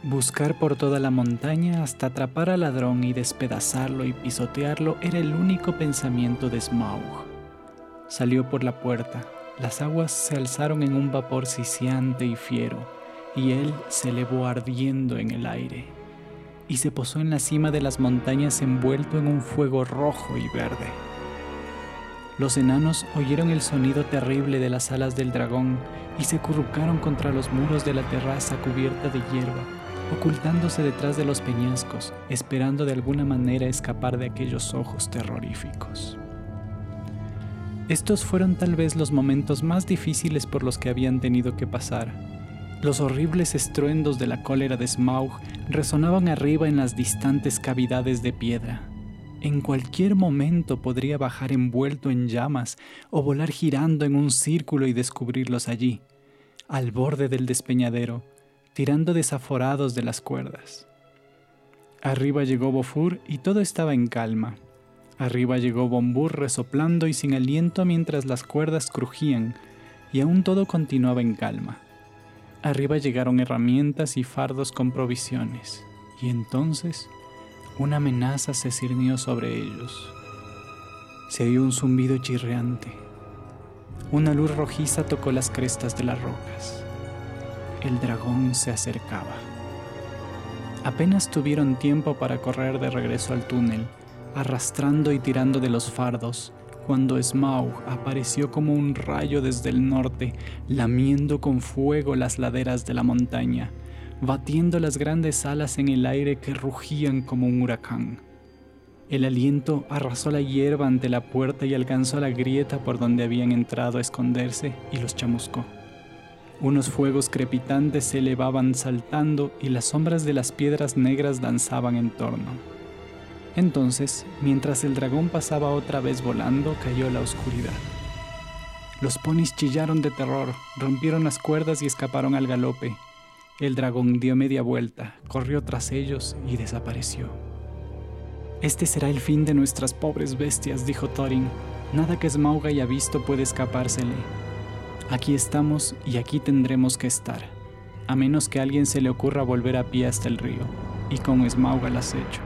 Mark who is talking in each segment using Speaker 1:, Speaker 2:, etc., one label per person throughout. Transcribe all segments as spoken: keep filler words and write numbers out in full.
Speaker 1: Buscar por toda la montaña hasta atrapar al ladrón y despedazarlo y pisotearlo era el único pensamiento de Smaug. Salió por la puerta, las aguas se alzaron en un vapor siseante y fiero, y él se elevó ardiendo en el aire, y se posó en la cima de las montañas envuelto en un fuego rojo y verde. Los enanos oyeron el sonido terrible de las alas del dragón y se acurrucaron contra los muros de la terraza cubierta de hierba, ocultándose detrás de los peñascos, esperando de alguna manera escapar de aquellos ojos terroríficos. Estos fueron tal vez los momentos más difíciles por los que habían tenido que pasar. Los horribles estruendos de la cólera de Smaug resonaban arriba en las distantes cavidades de piedra. En cualquier momento podría bajar envuelto en llamas o volar girando en un círculo y descubrirlos allí, al borde del despeñadero, tirando desaforados de las cuerdas. Arriba llegó Bofur y todo estaba en calma. Arriba llegó Bombur resoplando y sin aliento mientras las cuerdas crujían, y aún todo continuaba en calma. Arriba llegaron herramientas y fardos con provisiones, y entonces una amenaza se cernió sobre ellos. Se oyó un zumbido chirriante. Una luz rojiza tocó las crestas de las rocas. El dragón se acercaba. Apenas tuvieron tiempo para correr de regreso al túnel, arrastrando y tirando de los fardos, cuando Smaug apareció como un rayo desde el norte, lamiendo con fuego las laderas de la montaña, batiendo las grandes alas en el aire que rugían como un huracán. El aliento arrasó la hierba ante la puerta y alcanzó la grieta por donde habían entrado a esconderse y los chamuscó. Unos fuegos crepitantes se elevaban saltando y las sombras de las piedras negras danzaban en torno. Entonces, mientras el dragón pasaba otra vez volando, cayó la oscuridad. Los ponis chillaron de terror, rompieron las cuerdas y escaparon al galope. El dragón dio media vuelta, corrió tras ellos y desapareció. «Este será el fin de nuestras pobres bestias», dijo Thorin. «Nada que Smaug haya visto puede escapársele. Aquí estamos y aquí tendremos que estar, a menos que a alguien se le ocurra volver a pie hasta el río, y con Smaug al acecho».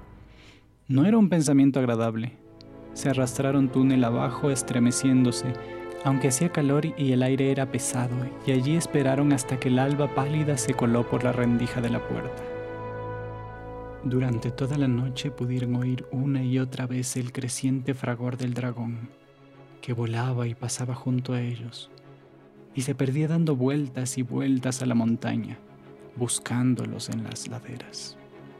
Speaker 1: No era un pensamiento agradable. Se arrastraron túnel abajo estremeciéndose, aunque hacía calor y el aire era pesado, y allí esperaron hasta que el alba pálida se coló por la rendija de la puerta. Durante toda la noche pudieron oír una y otra vez el creciente fragor del dragón, que volaba y pasaba junto a ellos, y se perdía dando vueltas y vueltas a la montaña, buscándolos en las laderas.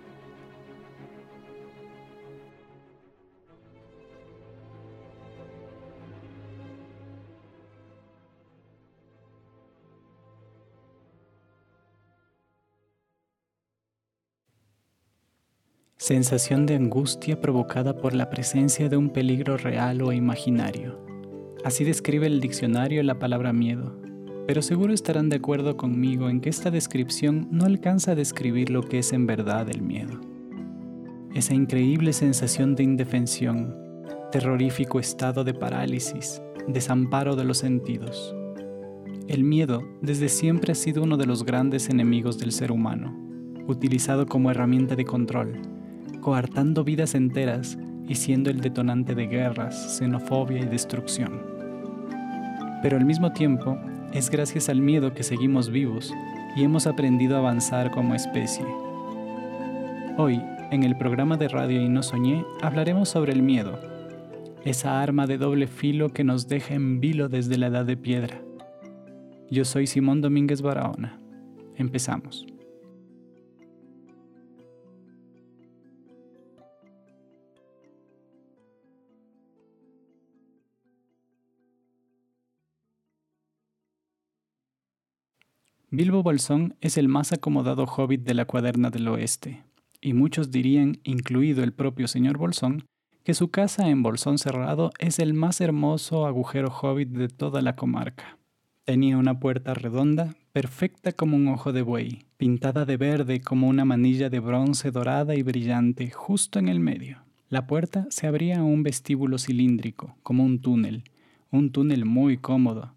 Speaker 1: Sensación de angustia provocada por la presencia de un peligro real o imaginario. Así describe el diccionario la palabra miedo, pero seguro estarán de acuerdo conmigo en que esta descripción no alcanza a describir lo que es en verdad el miedo. Esa increíble sensación de indefensión, terrorífico estado de parálisis, desamparo de los sentidos. El miedo desde siempre ha sido uno de los grandes enemigos del ser humano, utilizado como herramienta de control, coartando vidas enteras y siendo el detonante de guerras, xenofobia y destrucción. Pero al mismo tiempo, es gracias al miedo que seguimos vivos y hemos aprendido a avanzar como especie. Hoy, en el programa de radio Y No Soñé, hablaremos sobre el miedo, esa arma de doble filo que nos deja en vilo desde la edad de piedra. Yo soy Simón Domínguez Barahona. Empezamos. Bilbo Bolsón es el más acomodado hobbit de la Cuaderna del Oeste, y muchos dirían, incluido el propio señor Bolsón, que su casa en Bolsón Cerrado es el más hermoso agujero hobbit de toda la comarca. Tenía una puerta redonda, perfecta como un ojo de buey, pintada de verde como una manilla de bronce dorada y brillante justo en el medio. La puerta se abría a un vestíbulo cilíndrico, como un túnel, un túnel muy cómodo,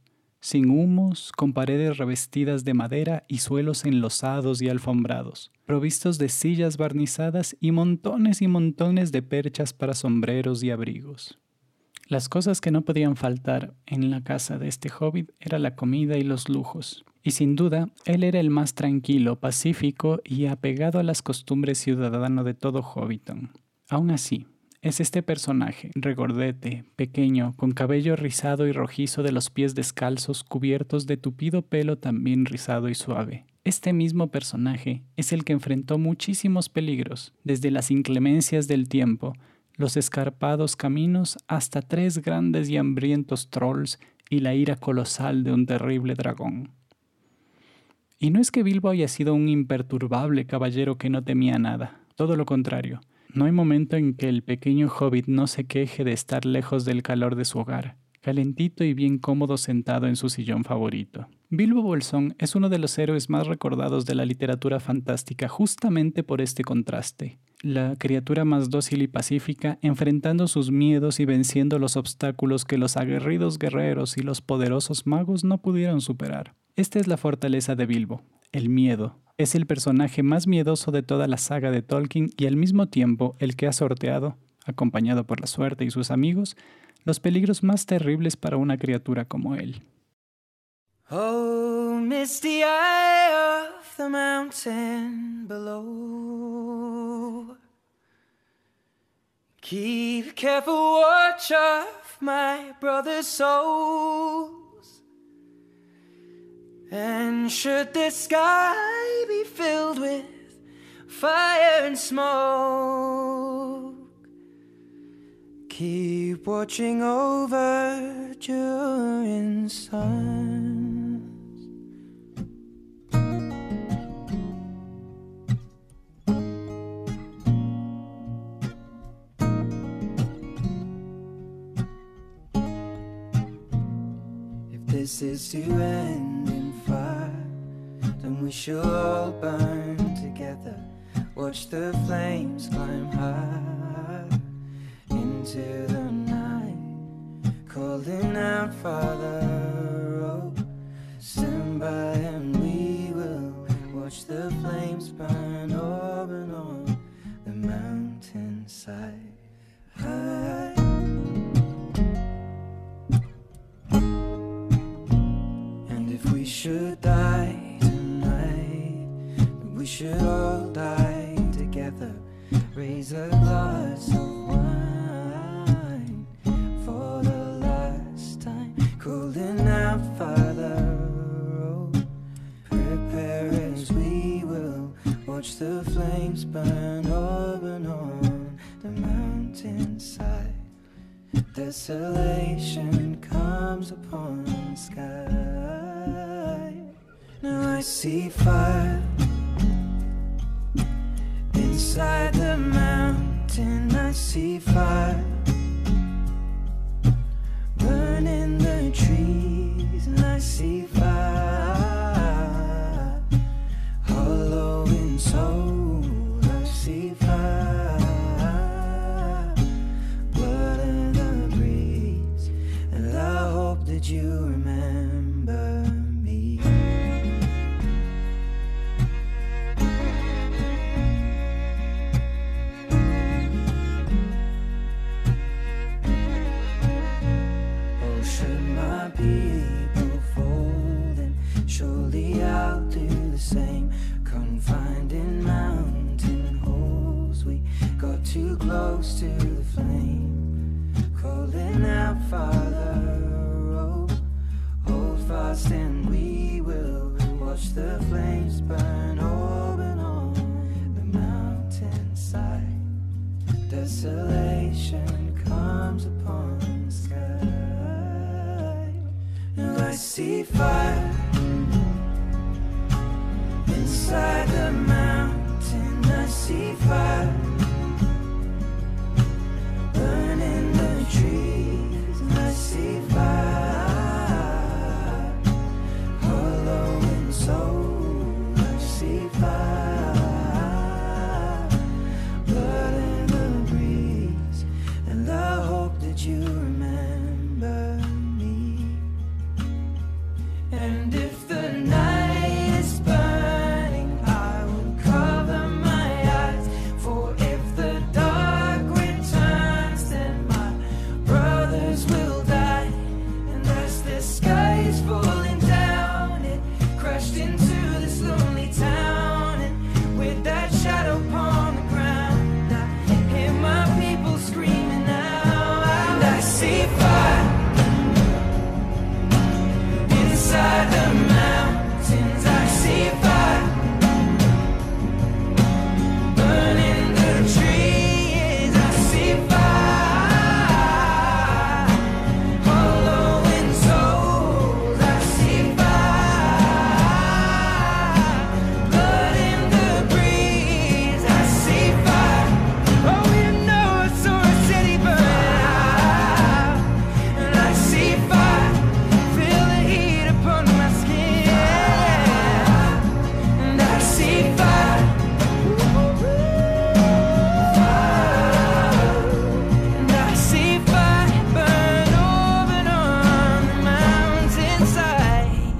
Speaker 1: sin humos, con paredes revestidas de madera y suelos enlosados y alfombrados, provistos de sillas barnizadas y montones y montones de perchas para sombreros y abrigos. Las cosas que no podían faltar en la casa de este hobbit era la comida y los lujos, y sin duda él era el más tranquilo, pacífico y apegado a las costumbres ciudadano de todo Hobbiton. Aún así, es este personaje, regordete, pequeño, con cabello rizado y rojizo de los pies descalzos cubiertos de tupido pelo también rizado y suave. Este mismo personaje es el que enfrentó muchísimos peligros, desde las inclemencias del tiempo, los escarpados caminos, hasta tres grandes y hambrientos trolls y la ira colosal de un terrible dragón. Y no es que Bilbo haya sido un imperturbable caballero que no temía nada, todo lo contrario. No hay momento en que el pequeño hobbit no se queje de estar lejos del calor de su hogar, calentito y bien cómodo sentado en su sillón favorito. Bilbo Bolsón es uno de los héroes más recordados de la literatura fantástica justamente por este contraste. La criatura más dócil y pacífica, enfrentando sus miedos y venciendo los obstáculos que los aguerridos guerreros y los poderosos magos no pudieron superar. Esta es la fortaleza de Bilbo, el miedo. Es el personaje más miedoso de toda la saga de Tolkien y al mismo tiempo el que ha sorteado, acompañado por la suerte y sus amigos, los peligros más terribles para una criatura como él.
Speaker 2: Oh, misty eye of the mountain below, keep careful watch of my brother's souls. And should the sky be filled with fire and smoke, keep watching over Durin's sons. If this is to end in fire, then we shall all burn together. Watch the flames climb high into the night, calling out, Father, oh, stand by and we will watch the flames burn over and on the mountainside. High. And if we should die tonight, we should all die together. Raise a glass of wine for the last time, calling out, Father, oh, prepare as we will watch the flames burn over and on the mountainside. Desolation comes upon the sky. Now I see fire inside the mountain. I see fire burning the trees, and I see fire hollow in soul. I see fire, blood in the breeze, and I hope that you remember me. People fold, and surely I'll do the same. Confined in mountain holes, we got too close to the flame, calling out, Father, oh, hold fast and we will watch the flames burn over and on the mountainside. Desolation comes upon the sky. Now I see fire inside the mountain. I see fire burning the trees, and I see fire hollow in soul. I see fire, blood in the breeze, and I hope that you remember me. see fire inside the mountains. I see fire burning the trees. I see fire hollowing souls. I see fire blood in the breeze. I see fire. Oh, you know I saw a city burning out, and I see fire. Feel the heat upon my skin, and I see fire. And I see fire burn over on the mountainside.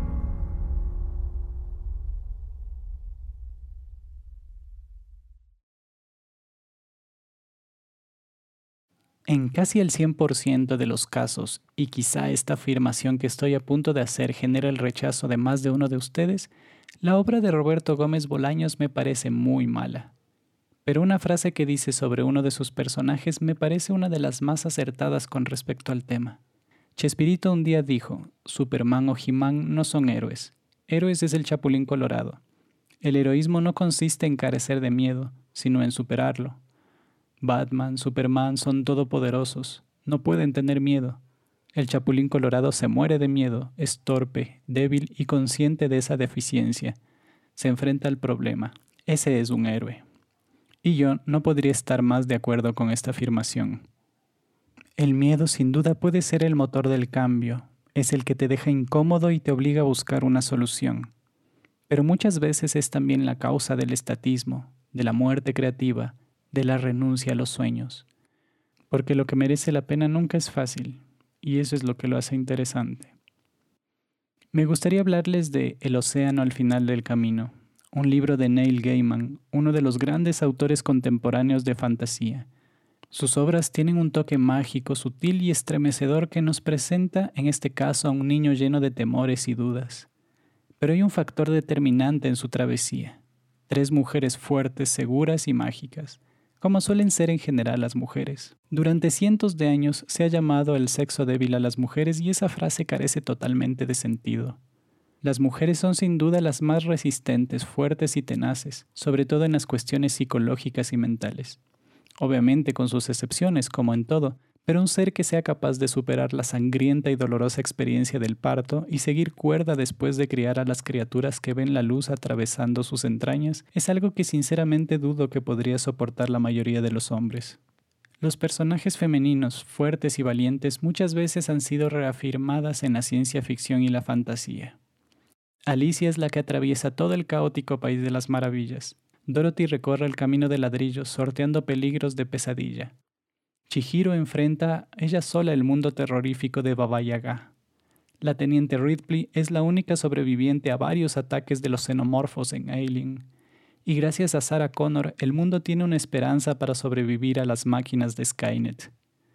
Speaker 1: En casi el cien por ciento de los casos, y quizá esta afirmación que estoy a punto de hacer genera el rechazo de más de uno de ustedes, la obra de Roberto Gómez Bolaños me parece muy mala. Pero una frase que dice sobre uno de sus personajes me parece una de las más acertadas con respecto al tema. Chespirito un día dijo, Superman o He-Man no son héroes. Héroes es el Chapulín Colorado. El heroísmo no consiste en carecer de miedo, sino en superarlo. Batman, Superman son todopoderosos, no pueden tener miedo. El Chapulín Colorado se muere de miedo, es torpe, débil y consciente de esa deficiencia. Se enfrenta al problema. Ese es un héroe. Y yo no podría estar más de acuerdo con esta afirmación. El miedo sin duda puede ser el motor del cambio, es el que te deja incómodo y te obliga a buscar una solución. Pero muchas veces es también la causa del estatismo, de la muerte creativa, de la renuncia a los sueños. Porque lo que merece la pena nunca es fácil, y eso es lo que lo hace interesante. Me gustaría hablarles de El océano al final del camino, un libro de Neil Gaiman, uno de los grandes autores contemporáneos de fantasía. Sus obras tienen un toque mágico, sutil y estremecedor que nos presenta, en este caso, a un niño lleno de temores y dudas. Pero hay un factor determinante en su travesía. Tres mujeres fuertes, seguras y mágicas, como suelen ser en general las mujeres. Durante cientos de años se ha llamado el sexo débil a las mujeres y esa frase carece totalmente de sentido. Las mujeres son sin duda las más resistentes, fuertes y tenaces, sobre todo en las cuestiones psicológicas y mentales. Obviamente con sus excepciones, como en todo, pero un ser que sea capaz de superar la sangrienta y dolorosa experiencia del parto y seguir cuerda después de criar a las criaturas que ven la luz atravesando sus entrañas es algo que sinceramente dudo que podría soportar la mayoría de los hombres. Los personajes femeninos, fuertes y valientes, muchas veces han sido reafirmadas en la ciencia ficción y la fantasía. Alicia es la que atraviesa todo el caótico país de las maravillas. Dorothy recorre el camino de ladrillos sorteando peligros de pesadilla. Chihiro enfrenta ella sola el mundo terrorífico de Baba Yaga. La teniente Ripley es la única sobreviviente a varios ataques de los xenomorfos en Alien. Y gracias a Sarah Connor, el mundo tiene una esperanza para sobrevivir a las máquinas de Skynet.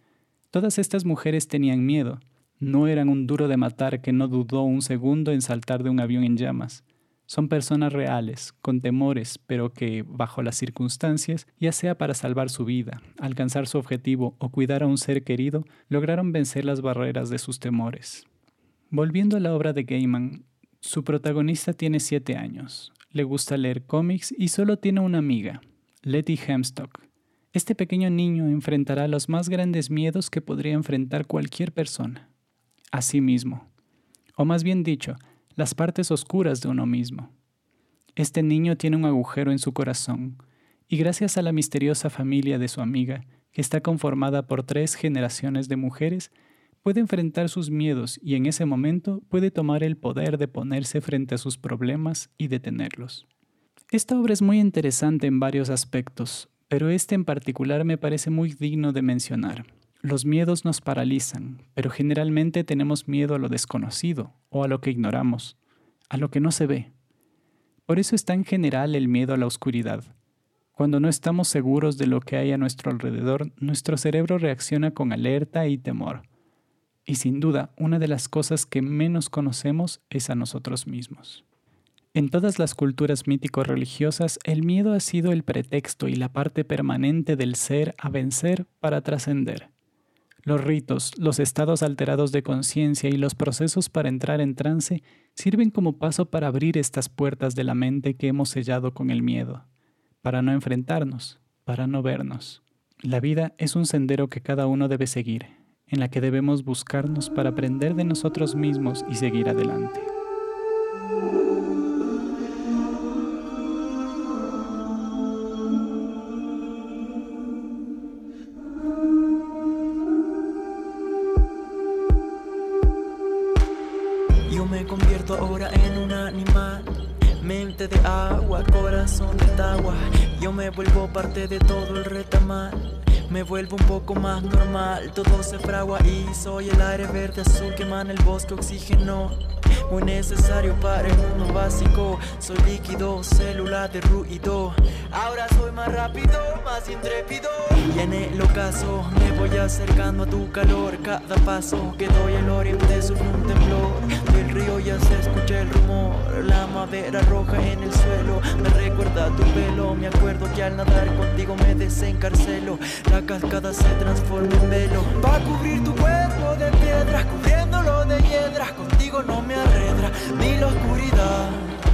Speaker 1: Todas estas mujeres tenían miedo. No eran un duro de matar que no dudó un segundo en saltar de un avión en llamas. Son personas reales, con temores, pero que, bajo las circunstancias, ya sea para salvar su vida, alcanzar su objetivo o cuidar a un ser querido, lograron vencer las barreras de sus temores. Volviendo a la obra de Gaiman, su protagonista tiene siete años, le gusta leer cómics y solo tiene una amiga, Letty Hemstock. Este pequeño niño enfrentará los más grandes miedos que podría enfrentar cualquier persona. A sí mismo. O más bien dicho, las partes oscuras de uno mismo. Este niño tiene un agujero en su corazón, y gracias a la misteriosa familia de su amiga, que está conformada por tres generaciones de mujeres, puede enfrentar sus miedos y en ese momento puede tomar el poder de ponerse frente a sus problemas y detenerlos. Esta obra es muy interesante en varios aspectos, pero este en particular me parece muy digno de mencionar. Los miedos nos paralizan, pero generalmente tenemos miedo a lo desconocido o a lo que ignoramos, a lo que no se ve. Por eso es tan general el miedo a la oscuridad. Cuando no estamos seguros de lo que hay a nuestro alrededor, nuestro cerebro reacciona con alerta y temor. Y sin duda, una de las cosas que menos conocemos es a nosotros mismos. En todas las culturas mítico-religiosas, el miedo ha sido el pretexto y la parte permanente del ser a vencer para trascender. Los ritos, los estados alterados de conciencia y los procesos para entrar en trance sirven como paso para abrir estas puertas de la mente que hemos sellado con el miedo, para no enfrentarnos, para no vernos. La vida es un sendero que cada uno debe seguir, en la que debemos buscarnos para aprender de nosotros mismos y seguir adelante.
Speaker 2: Yo me convierto ahora en un animal, mente de agua, corazón de tagua. Yo me vuelvo parte de todo el retamal. Me vuelvo un poco más normal, todo se fragua y soy el aire verde azul que emana el bosque oxígeno. Muy necesario para el mundo básico. Soy líquido, célula de ruido. Ahora soy más rápido, más intrépido. Y en el ocaso me voy acercando a tu calor. Cada paso que doy el oriente sufre un temblor. Del río ya se escucha el rumor. La madera roja en el suelo me recuerda tu pelo. Me acuerdo que al nadar contigo me desencarcelo. La cascada se transforma en velo. Va a cubrir tu cuerpo de piedras, cubriéndolo de hiedras. Contigo no me arredra ni la oscuridad.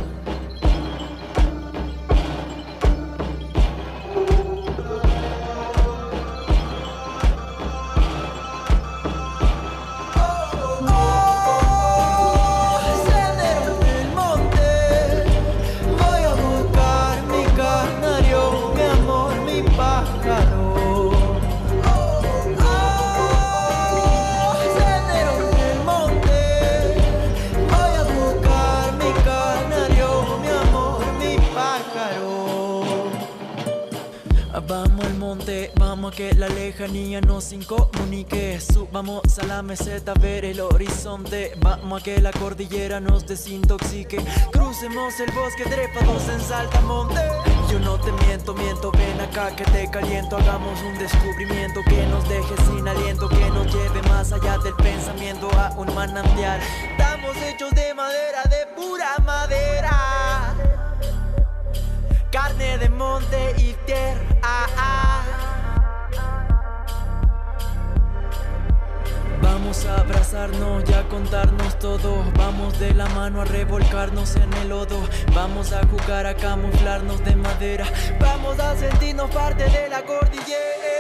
Speaker 2: Vamos al monte, vamos a que la lejanía nos incomunique. Subamos a la meseta a ver el horizonte. Vamos a que la cordillera nos desintoxique. Crucemos el bosque trepados en saltamonte. Yo no te miento, miento, ven acá que te caliento. Hagamos un descubrimiento que nos deje sin aliento, que nos lleve más allá del pensamiento a un manantial. Estamos hechos de madera, de pura madera. Carne de monte y tierra. Ah, ah. Vamos a abrazarnos y a contarnos todo. Vamos de la mano a revolcarnos en el lodo. Vamos a jugar a camuflarnos de madera. Vamos a sentirnos parte de la cordillera.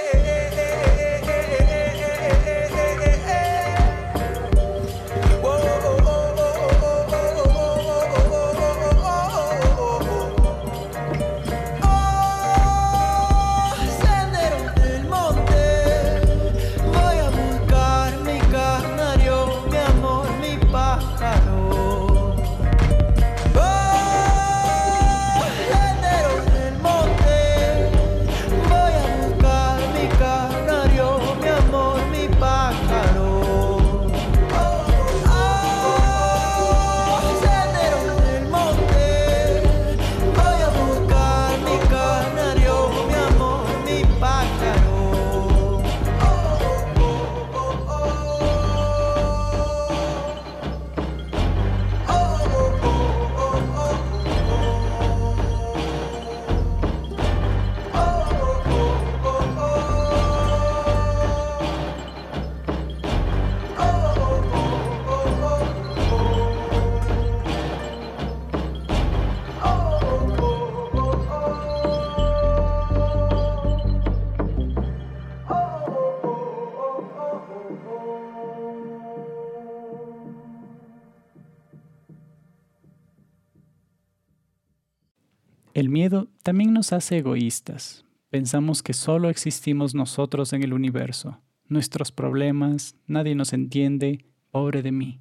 Speaker 1: El miedo también nos hace egoístas. Pensamos que solo existimos nosotros en el universo. Nuestros problemas, nadie nos entiende, pobre de mí.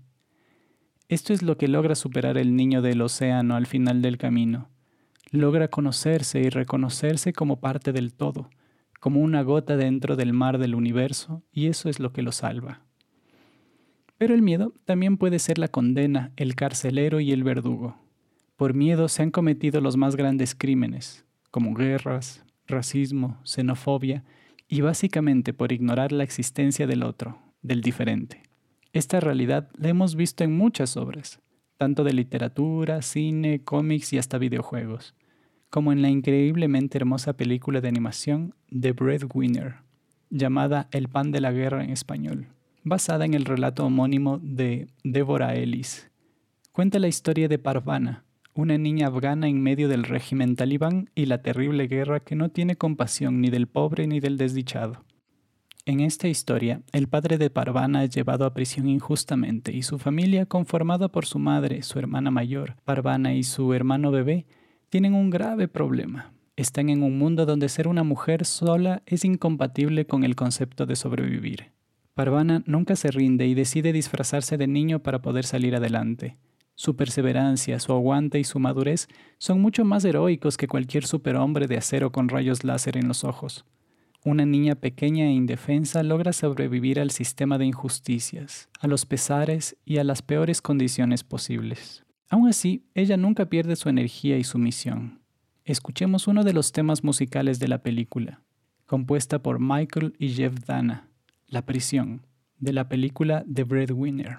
Speaker 1: Esto es lo que logra superar el niño del océano al final del camino. Logra conocerse y reconocerse como parte del todo, como una gota dentro del mar del universo, y eso es lo que lo salva. Pero el miedo también puede ser la condena, el carcelero y el verdugo. Por miedo se han cometido los más grandes crímenes, como guerras, racismo, xenofobia, y básicamente por ignorar la existencia del otro, del diferente. Esta realidad la hemos visto en muchas obras, tanto de literatura, cine, cómics y hasta videojuegos, como en la increíblemente hermosa película de animación The Breadwinner, llamada El pan de la guerra en español, basada en el relato homónimo de Deborah Ellis. Cuenta la historia de Parvana, una niña afgana en medio del régimen talibán y la terrible guerra que no tiene compasión ni del pobre ni del desdichado. En esta historia, el padre de Parvana es llevado a prisión injustamente y su familia, conformada por su madre, su hermana mayor, Parvana y su hermano bebé, tienen un grave problema. Están en un mundo donde ser una mujer sola es incompatible con el concepto de sobrevivir. Parvana nunca se rinde y decide disfrazarse de niño para poder salir adelante. Su perseverancia, su aguante y su madurez son mucho más heroicos que cualquier superhombre de acero con rayos láser en los ojos. Una niña pequeña e indefensa logra sobrevivir al sistema de injusticias, a los pesares y a las peores condiciones posibles. Aún así, ella nunca pierde su energía y su misión. Escuchemos uno de los temas musicales de la película, compuesta por Michael y Jeff Dana, La prisión, de la película The Breadwinner.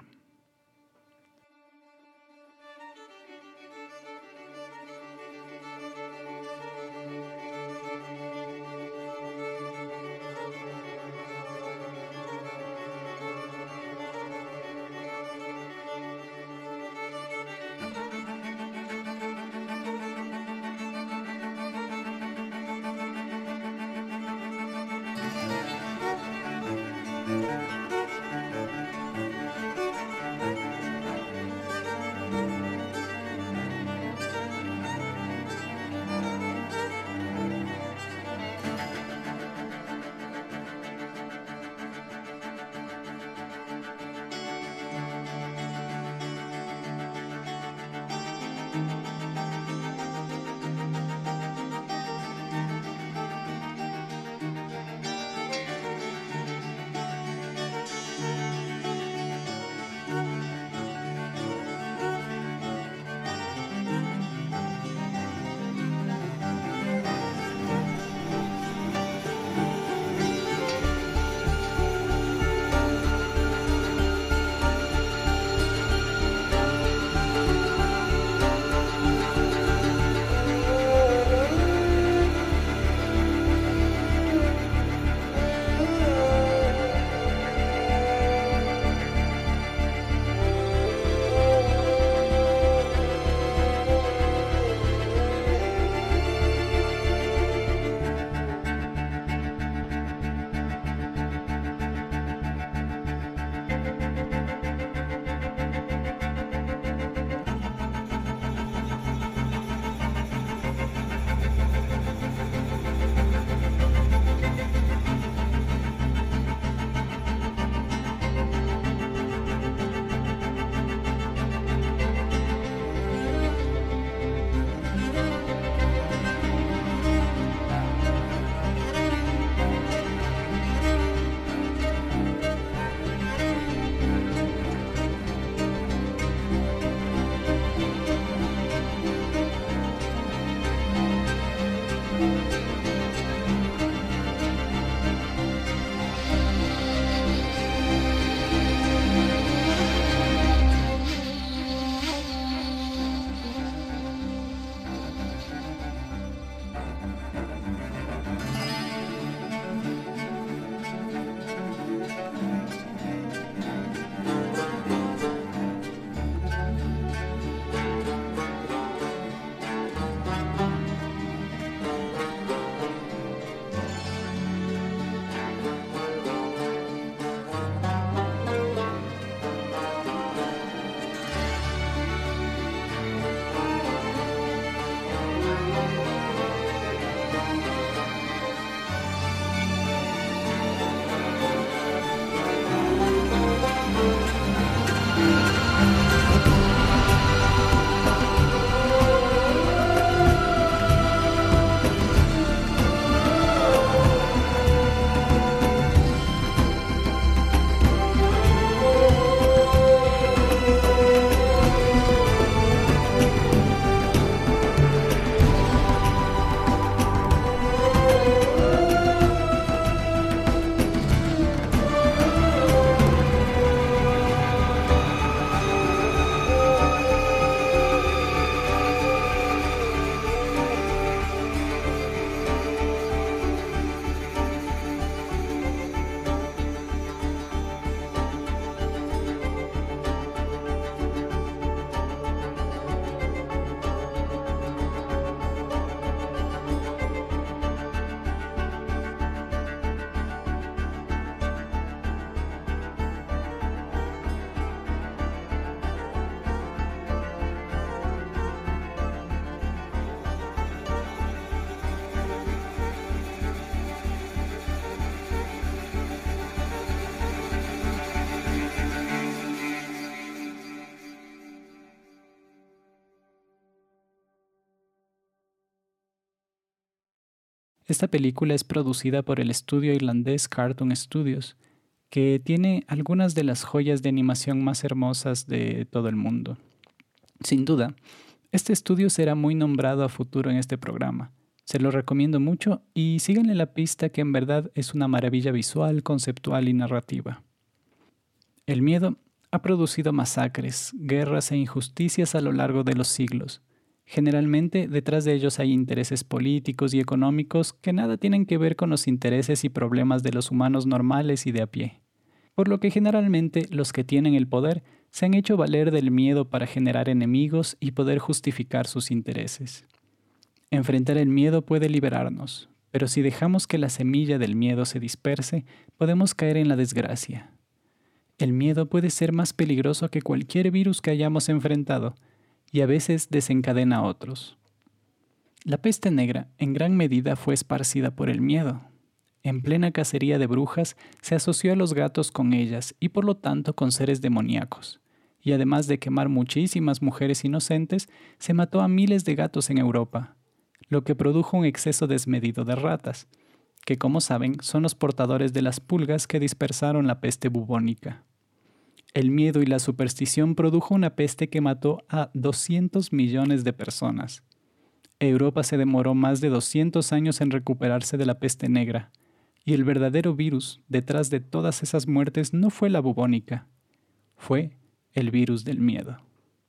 Speaker 1: Esta película es producida por el estudio irlandés Cartoon Studios, que tiene algunas de las joyas de animación más hermosas de todo el mundo. Sin duda, este estudio será muy nombrado a futuro en este programa. Se lo recomiendo mucho y síganle la pista, que en verdad es una maravilla visual, conceptual y narrativa. El miedo ha producido masacres, guerras e injusticias a lo largo de los siglos. Generalmente, detrás de ellos hay intereses políticos y económicos que nada tienen que ver con los intereses y problemas de los humanos normales y de a pie. Por lo que generalmente los que tienen el poder se han hecho valer del miedo para generar enemigos y poder justificar sus intereses. Enfrentar el miedo puede liberarnos, pero si dejamos que la semilla del miedo se disperse, podemos caer en la desgracia. El miedo puede ser más peligroso que cualquier virus que hayamos enfrentado, y a veces desencadena otros. La peste negra en gran medida fue esparcida por el miedo. En plena cacería de brujas se asoció a los gatos con ellas y por lo tanto con seres demoníacos. Y además de quemar muchísimas mujeres inocentes, se mató a miles de gatos en Europa, lo que produjo un exceso desmedido de ratas, que como saben son los portadores de las pulgas que dispersaron la peste bubónica. El miedo y la superstición produjo una peste que mató a doscientos millones de personas. Europa se demoró más de doscientos años en recuperarse de la peste negra, y el verdadero virus detrás de todas esas muertes no fue la bubónica, fue el virus del miedo.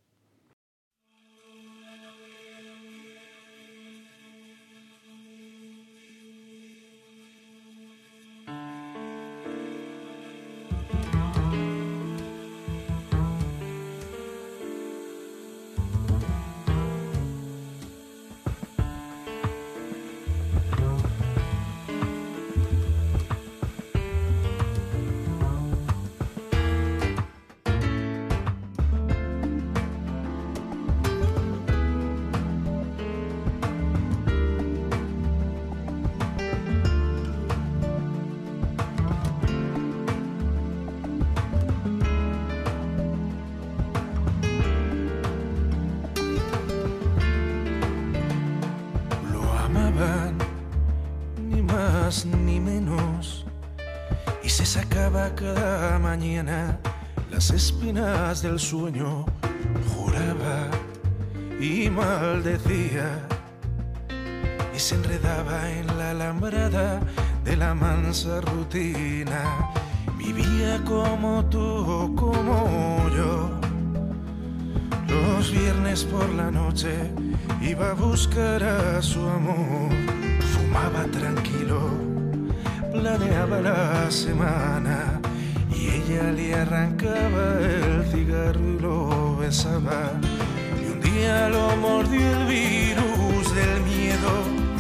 Speaker 2: Ni más ni menos, y se sacaba cada mañana las espinas del sueño, juraba y maldecía, y se enredaba en la alambrada de la mansa rutina. Vivía como tú, como yo. Los viernes por la noche iba a buscar a su amor. Fumaba tranquilo, planeaba la semana, y ella le arrancaba el cigarro y lo besaba. Y un día lo mordió el virus del miedo.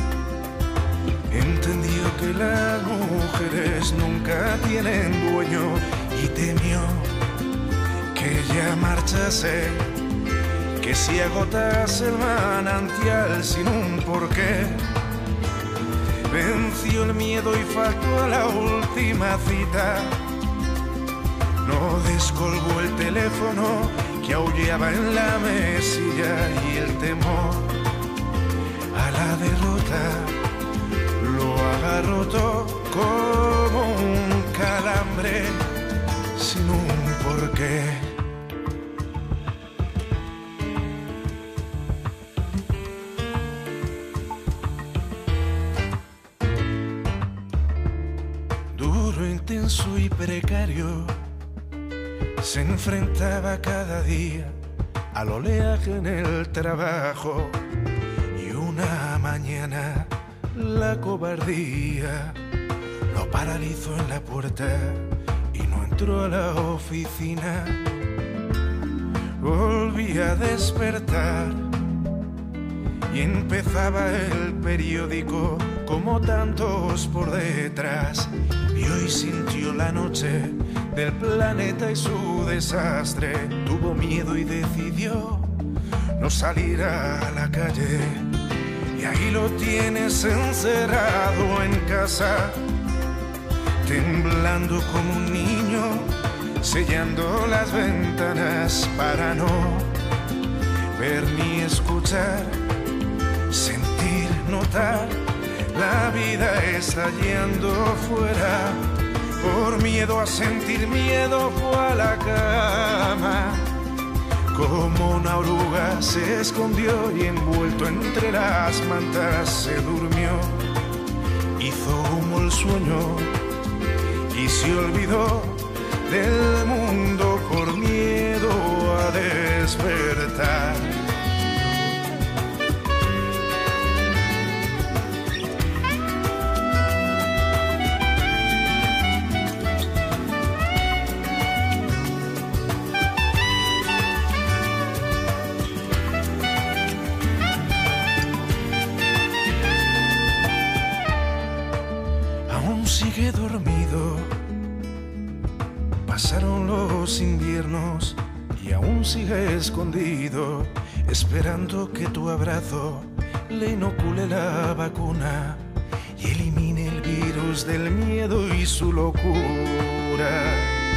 Speaker 2: Entendió que las mujeres nunca tienen dueño y temió que ella marchase, que si agotase el manantial sin un porqué. Venció el miedo y faltó a la última cita. No descolgó el teléfono que aullaba en la mesilla, y el temor a la derrota lo agarró todo como un calambre sin un porqué. Duro, intenso y precario, se enfrentaba cada día al oleaje en el trabajo, y una mañana la cobardía lo paralizó en la puerta y no entró a la oficina. Volví a despertar y empezaba el periódico como tantos por detrás, y hoy sintió la noche del planeta y su desastre. Tuvo miedo y decidió no salir a la calle, y ahí lo tienes encerrado en casa, temblando como un niño, sellando las ventanas para no ver ni escuchar, sentir, notar
Speaker 3: La vida está yendo fuera, por miedo a sentir miedo fue a la cama. Como una oruga se escondió y envuelto entre las mantas se durmió. Hizo humo el sueño y se olvidó del mundo por miedo a despertar. Sigue dormido, pasaron los inviernos y aún sigue escondido, esperando que tu abrazo le inocule la vacuna y elimine el virus del miedo y su locura.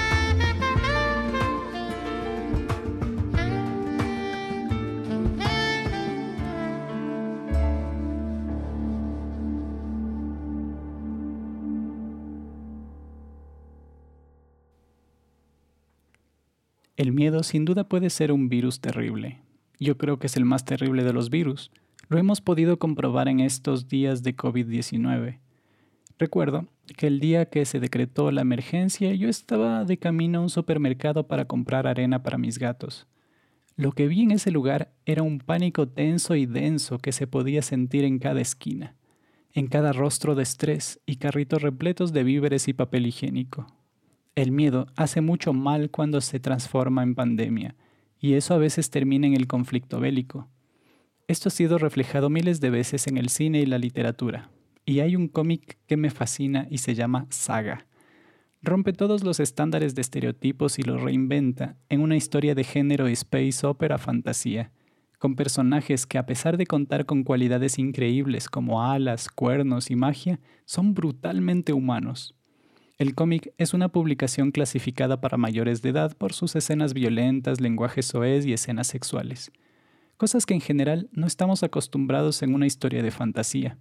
Speaker 1: El miedo sin duda puede ser un virus terrible. Yo creo que es el más terrible de los virus. Lo hemos podido comprobar en estos días de COVID diecinueve. Recuerdo que el día que se decretó la emergencia yo estaba de camino a un supermercado para comprar arena para mis gatos. Lo que vi en ese lugar era un pánico tenso y denso que se podía sentir en cada esquina, en cada rostro de estrés y carritos repletos de víveres y papel higiénico. El miedo hace mucho mal cuando se transforma en pandemia, y eso a veces termina en el conflicto bélico. Esto ha sido reflejado miles de veces en el cine y la literatura, y hay un cómic que me fascina y se llama Saga. Rompe todos los estándares de estereotipos y los reinventa en una historia de género space opera fantasía, con personajes que a pesar de contar con cualidades increíbles como alas, cuernos y magia, son brutalmente humanos. El cómic es una publicación clasificada para mayores de edad por sus escenas violentas, lenguaje soez y escenas sexuales. Cosas que en general no estamos acostumbrados en una historia de fantasía.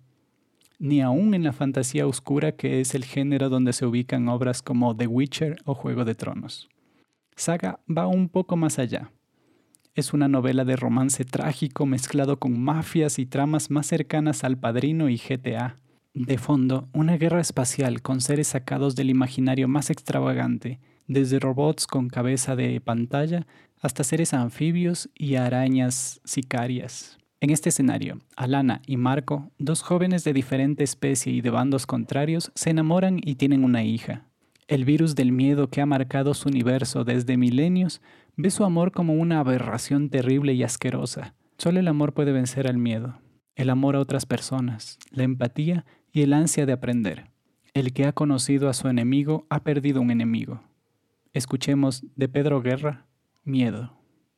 Speaker 1: Ni aún en la fantasía oscura que es el género donde se ubican obras como The Witcher o Juego de Tronos. Saga va un poco más allá. Es una novela de romance trágico mezclado con mafias y tramas más cercanas al Padrino y G T A. De fondo, una guerra espacial con seres sacados del imaginario más extravagante, desde robots con cabeza de pantalla hasta seres anfibios y arañas sicarias. En este escenario, Alana y Marco, dos jóvenes de diferente especie y de bandos contrarios, se enamoran y tienen una hija. El virus del miedo que ha marcado su universo desde milenios ve su amor como una aberración terrible y asquerosa. Solo el amor puede vencer al miedo. El amor a otras personas, la empatía y el ansia de aprender. El que ha conocido a su enemigo ha perdido un enemigo. Escuchemos de Pedro Guerra, Miedo.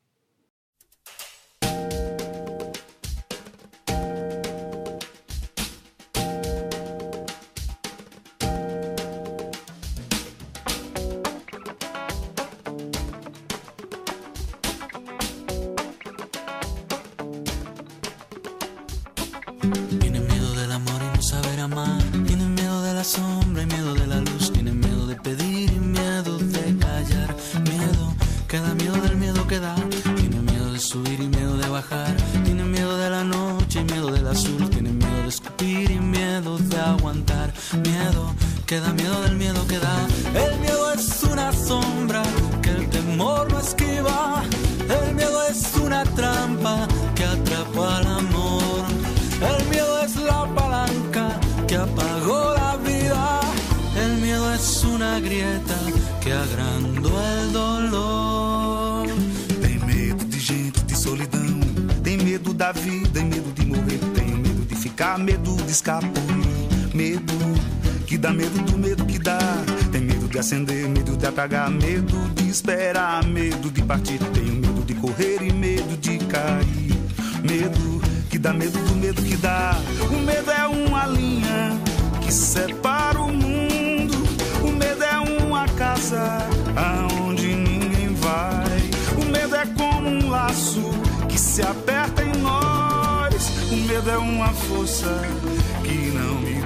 Speaker 4: Tienen miedo del amor y no saber amar. Tienen miedo de la sombra y miedo de la luz. Tienen miedo de pedir y miedo de callar. Miedo que da miedo del miedo que da. Tienen miedo de subir y miedo de bajar. Tienen miedo de la noche y miedo del azul. Tienen miedo de escupir y miedo de aguantar. Miedo que da miedo del miedo que da. El miedo es una sombra que el temor no esquiva. El miedo es una trampa que atrapa al amor. El miedo es la palanca que apagó la vida. El miedo es una grieta que agrandó el dolor.
Speaker 5: Tem medo de gente, de solidão. Tem medo da vida e medo de morrer. Tem medo de ficar, medo de escapulir. Medo que dá medo do medo que dá. Tem medo de acender, medo de apagar. Medo de esperar, medo de partir. Tenho medo de correr e medo de cair. Medo que dá medo do medo que dá. O medo é uma linha que separa o mundo. O medo é uma casa aonde ninguém vai. O medo é como um laço que se aperta em nós. O medo é uma força que não me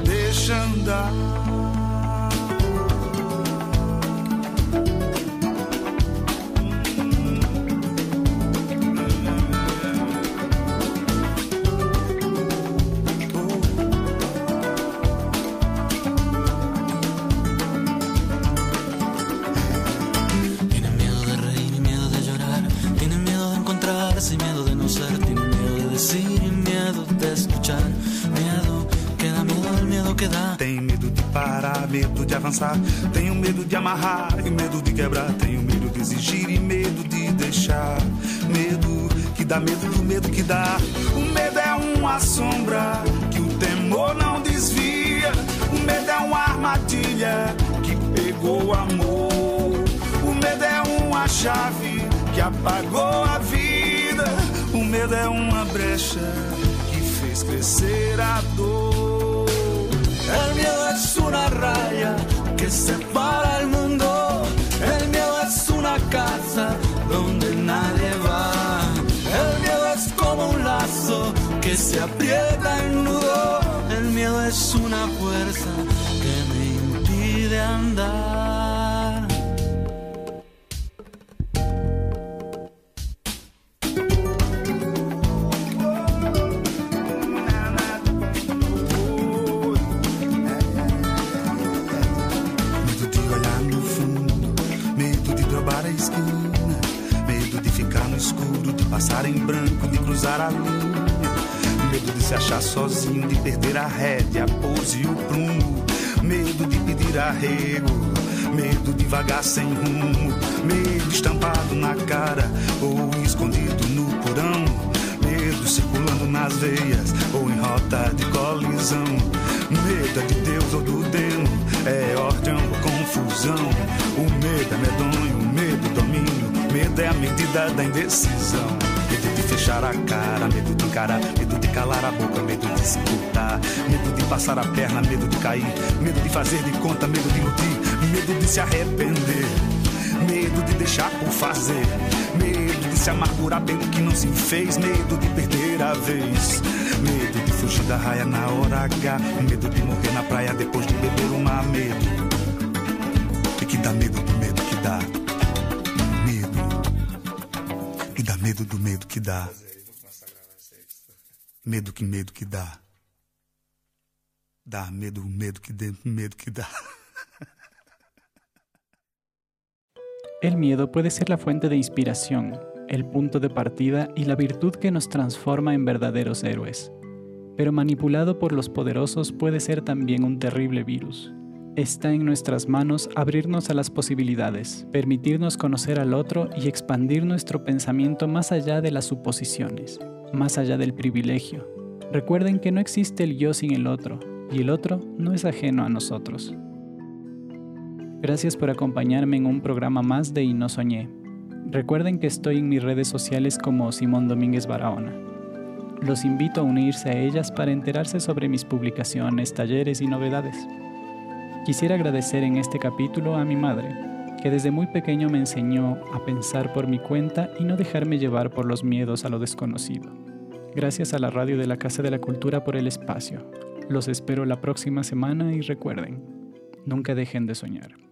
Speaker 5: deixa andar.
Speaker 4: Sin miedo de no ser, tiene miedo de decir y miedo de escuchar. Miedo que da miedo, el miedo que dá.
Speaker 5: Tenho medo de parar, medo de avançar. Tenho medo de amarrar e medo de quebrar. Tenho medo de exigir e medo de deixar. Medo que dá medo do medo que dá. O medo é uma sombra que o temor não desvia. O medo é uma armadilha que pegou o amor. O medo é uma chave que apagou a vida. O medo é uma brecha que fez crescer a dor.
Speaker 4: El miedo es una raya que separa el mundo. El miedo es una casa donde nadie va. El miedo es como un lazo que se aprieta en nudo. El miedo es una fuerza que me impide andar.
Speaker 5: Passar em branco, de cruzar a linha. Medo de se achar sozinho, de perder a rédea, a pose e o prumo. Medo de pedir arrego, medo de vagar sem rumo. Medo estampado na cara ou escondido no porão. Medo circulando nas veias ou em rota de colisão. Medo é de Deus ou do demo, é ordem ou confusão. O medo é medonho, o medo domínio. Medo é a medida da indecisão. Medo de fechar a cara, medo de encarar, medo de calar a boca, medo de escutar, medo de passar a perna, medo de cair, medo de fazer de conta, medo de iludir, medo de se arrepender, medo de deixar por fazer, medo de se amargurar pelo que não se fez, medo de perder a vez, medo de fugir da raia na hora H, medo de morrer na praia depois de beber uma, medo e que dá medo do medo que dá. Medo do medo que dá. Medo que medo que dá. Dá medo, medo que dentro, medo que dá.
Speaker 1: El miedo puede ser la fuente de inspiración, el punto de partida y la virtud que nos transforma en verdaderos héroes. Pero manipulado por los poderosos puede ser también un terrible virus. Está en nuestras manos abrirnos a las posibilidades, permitirnos conocer al otro y expandir nuestro pensamiento más allá de las suposiciones, más allá del privilegio. Recuerden que no existe el yo sin el otro, y el otro no es ajeno a nosotros. Gracias por acompañarme en un programa más de Y no soñé. Recuerden que estoy en mis redes sociales como Simón Domínguez Barahona. Los invito a unirse a ellas para enterarse sobre mis publicaciones, talleres y novedades. Quisiera agradecer en este capítulo a mi madre, que desde muy pequeño me enseñó a pensar por mi cuenta y no dejarme llevar por los miedos a lo desconocido. Gracias a la radio de la Casa de la Cultura por el espacio. Los espero la próxima semana y recuerden, nunca dejen de soñar.